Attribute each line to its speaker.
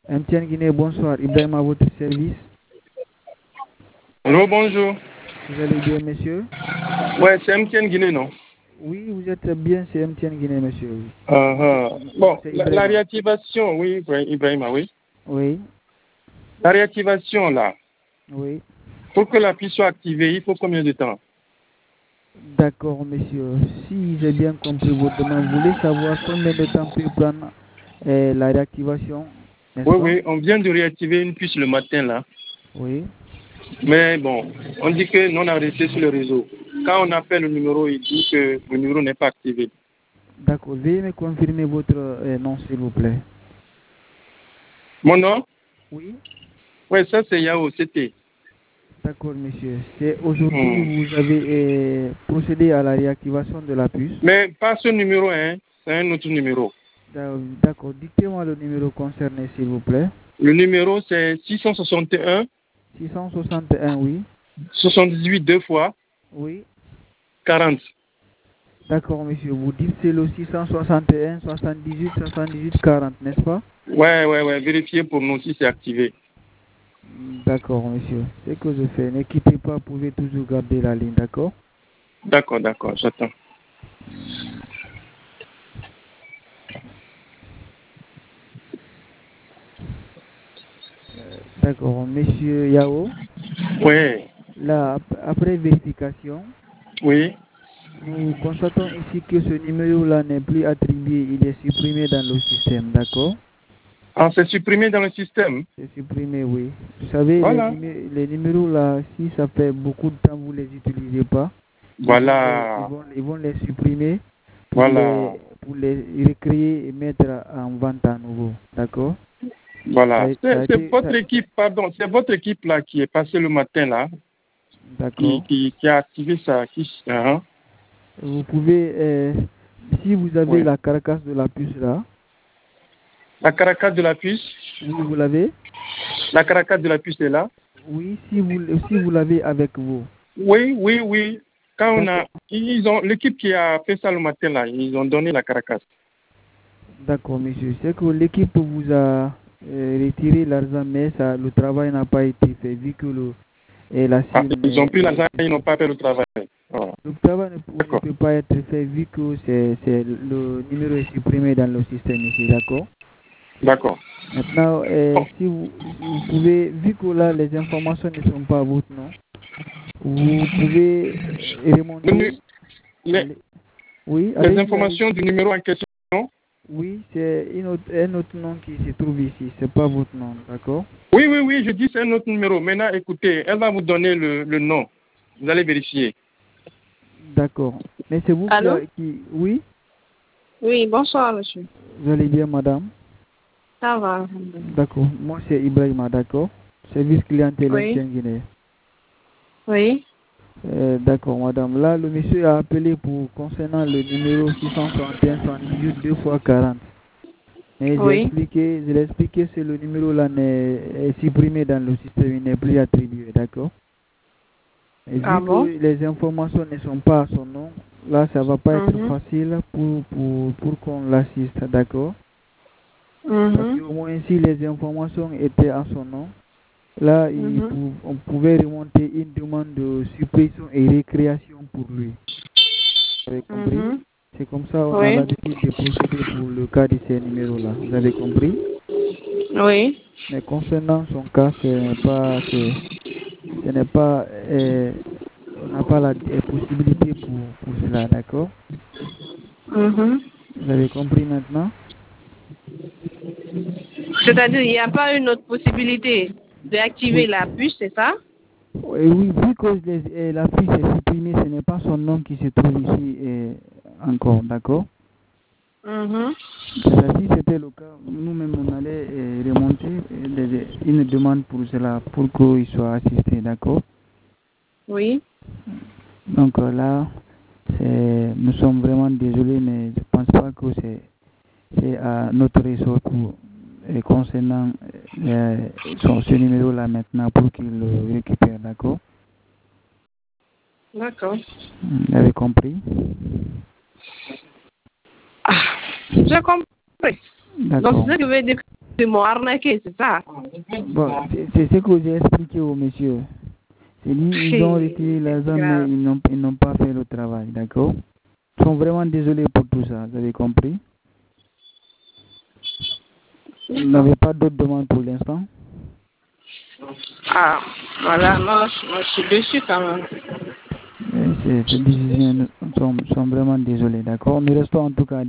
Speaker 1: MTN Guinée, bonsoir. Ibrahim à votre service.
Speaker 2: Allô, bonjour.
Speaker 1: Vous allez bien, monsieur?
Speaker 2: Ouais, c'est MTN Guinée, non?
Speaker 1: Oui, vous êtes bien, c'est MTN Guinée, monsieur.
Speaker 2: Bon,
Speaker 1: C'est
Speaker 2: la
Speaker 1: Ibrahima.
Speaker 2: réactivation, oui, Ibrahima, oui.
Speaker 1: Oui,
Speaker 2: La réactivation, là,
Speaker 1: oui.
Speaker 2: pour que la puce soit activée, il faut combien de temps?
Speaker 1: D'accord, monsieur. Si j'ai bien compris votre demande, vous voulez savoir combien de temps peut prendre la réactivation, n'est-ce
Speaker 2: Oui,
Speaker 1: pas?
Speaker 2: oui, on vient de réactiver une puce le matin, là.
Speaker 1: Oui.
Speaker 2: Mais bon, on dit que non enregistré sur le réseau. Quand on appelle le numéro, il dit que le numéro n'est pas activé.
Speaker 1: D'accord. Veuillez me confirmer votre nom, s'il vous plaît.
Speaker 2: Mon nom?
Speaker 1: Oui.
Speaker 2: Oui, ça c'est Yao, c'était.
Speaker 1: D'accord, monsieur. C'est aujourd'hui vous avez procédé à la réactivation de la puce.
Speaker 2: Mais pas ce numéro, hein. C'est un autre numéro.
Speaker 1: D'accord. Dictez-moi le numéro concerné, s'il vous plaît.
Speaker 2: Le numéro, c'est 661
Speaker 1: 661, oui.
Speaker 2: 78 deux fois
Speaker 1: Oui.
Speaker 2: 40.
Speaker 1: D'accord, monsieur. Vous dites c'est le 661 78 78 40, n'est-ce pas?
Speaker 2: Ouais. Vérifiez pour nous si c'est activé.
Speaker 1: D'accord, monsieur. C'est que je fais. Ne quittez pas, vous pouvez toujours garder la ligne, d'accord?
Speaker 2: D'accord, j'attends.
Speaker 1: D'accord, monsieur Yao.
Speaker 2: Oui,
Speaker 1: Là, après vérification,
Speaker 2: oui.
Speaker 1: nous constatons ici que ce numéro-là n'est plus attribué, il est supprimé dans le système, d'accord?
Speaker 2: Ah, c'est supprimé dans le système.
Speaker 1: C'est supprimé, oui. Vous savez,
Speaker 2: Voilà.
Speaker 1: les numéros-là, si ça fait beaucoup de temps que vous ne les utilisez pas,
Speaker 2: Voilà.
Speaker 1: ils vont les supprimer
Speaker 2: Voilà.
Speaker 1: pour les recréer et mettre en vente à nouveau, d'accord?
Speaker 2: Voilà. C'est
Speaker 1: Ça,
Speaker 2: votre équipe, pardon, c'est votre équipe là qui est passée le matin là,
Speaker 1: d'accord.
Speaker 2: qui a activé ça.
Speaker 1: Vous pouvez, si vous avez
Speaker 2: Oui.
Speaker 1: la carcasse de la puce là,
Speaker 2: La caracasse de la puce.
Speaker 1: oui, vous l'avez?
Speaker 2: La caracasse de la puce est là.
Speaker 1: Oui, si vous l'avez avec vous.
Speaker 2: Oui. Quand on a,
Speaker 1: D'accord.
Speaker 2: l'équipe qui a fait ça le matin là, ils ont donné la caracasse.
Speaker 1: D'accord, monsieur. C'est que l'équipe vous a retiré l'argent, mais le travail n'a pas été fait, vu que la
Speaker 2: Ah,
Speaker 1: SIM
Speaker 2: ils ont pris l'argent, ils n'ont pas fait le travail. Oh.
Speaker 1: le travail ne
Speaker 2: D'accord.
Speaker 1: peut pas être fait, vu que le numéro est supprimé dans le système ici, d'accord?
Speaker 2: D'accord.
Speaker 1: Maintenant,
Speaker 2: Bon.
Speaker 1: si vous pouvez, vu que là, les informations ne sont pas à votre nom, vous pouvez remonter.
Speaker 2: Les,
Speaker 1: Allez. Oui,
Speaker 2: les
Speaker 1: allez-y,
Speaker 2: informations
Speaker 1: allez-y.
Speaker 2: du numéro en question.
Speaker 1: Oui, c'est un autre nom qui se trouve ici, c'est pas votre nom, d'accord?
Speaker 2: Oui, je dis c'est un autre numéro. Maintenant, écoutez, elle va vous donner le nom. Vous allez vérifier.
Speaker 1: D'accord. Mais c'est vous
Speaker 3: Allô?
Speaker 1: qui... Oui,
Speaker 3: Oui, bonsoir, monsieur.
Speaker 1: vous allez bien, madame?
Speaker 3: Ça va.
Speaker 1: D'accord. Moi, c'est Ibrahima, d'accord? Service clientèle
Speaker 3: Oui,
Speaker 1: MTN Guinée.
Speaker 3: oui.
Speaker 1: D'accord, madame. Là, le monsieur a appelé pour concernant le numéro 661 78 2 fois 40. Mais
Speaker 3: Oui.
Speaker 1: je l'ai expliqué, c'est le numéro là est supprimé dans le système, il n'est plus attribué, d'accord? Et
Speaker 3: Ah
Speaker 1: vu
Speaker 3: bon?
Speaker 1: que les informations ne sont pas à son nom, là, ça va pas être
Speaker 3: Mhm.
Speaker 1: facile pour qu'on l'assiste, d'accord? Parce
Speaker 3: Mhm.
Speaker 1: qu'au moins, si les informations étaient à son nom, là,
Speaker 3: Mhm.
Speaker 1: on pouvait remonter une demande de suppression et récréation pour lui. Vous avez compris?
Speaker 3: Mhm.
Speaker 1: C'est comme ça on a
Speaker 3: Oui.
Speaker 1: l'habitude de procéder pour le cas de ces numéros-là. Vous avez compris?
Speaker 3: Oui.
Speaker 1: Mais concernant son cas, ce n'est pas, on n'a pas la possibilité pour cela, d'accord?
Speaker 3: Mhm.
Speaker 1: Vous avez compris maintenant?
Speaker 3: C'est-à-dire, il n'y a pas une autre possibilité d'activer
Speaker 1: Oui.
Speaker 3: la puce, c'est ça?
Speaker 1: Et oui, vu que la puce est supprimée, ce n'est pas son nom qui se trouve ici encore, d'accord?
Speaker 3: Mhm.
Speaker 1: Si c'était le cas, nous-mêmes, on allait remonter une demande pour cela, pour qu'il soit assisté, d'accord?
Speaker 3: Oui.
Speaker 1: Donc là, nous sommes vraiment désolés, mais je ne pense pas que c'est à notre ressort concernant ce numéro-là maintenant pour qu'il le récupère, d'accord?
Speaker 3: D'accord.
Speaker 1: Vous avez compris?
Speaker 3: Ah, j'ai compris. Donc,
Speaker 1: D'accord.
Speaker 3: c'est ce que je veux dire. Ils m'ont arnaqué, c'est ça.
Speaker 1: Bon, c'est ce que j'ai expliqué au monsieur. C'est dit, ils ont retiré l'argent, mais ils n'ont pas fait le travail, d'accord? Ils sont vraiment désolés pour tout ça, vous avez compris? Vous n'avez pas d'autres demandes pour l'instant?
Speaker 3: Ah, voilà, non, je suis déçu quand même.
Speaker 1: C'est difficile, nous sommes vraiment désolés, d'accord? Nous restons en tout cas